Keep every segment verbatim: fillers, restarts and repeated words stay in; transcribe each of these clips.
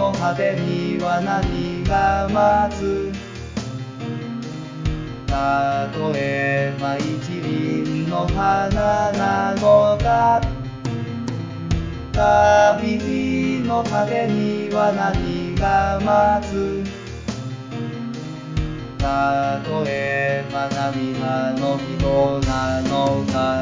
の果てには何が待つ。例えば一輪の花なのか。旅の果てには何が待つ。例えば涙の人なのか。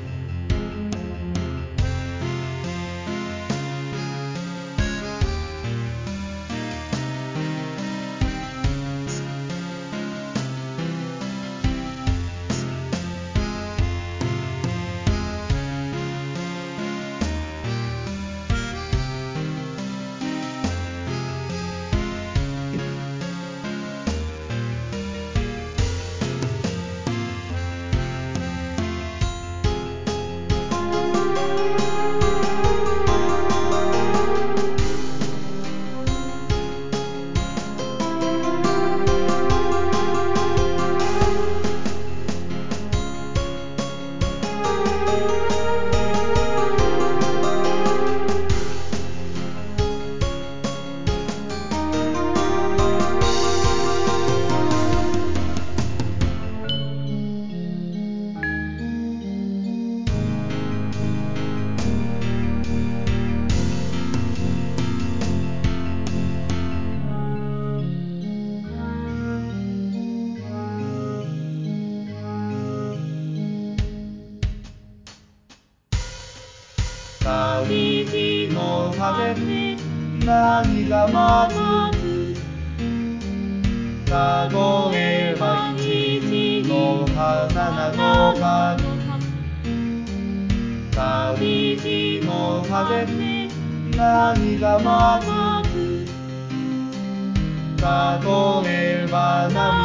旅の果てに何が待つ。例えば一の花なのか。旅の果てに何が待つ。例えば涙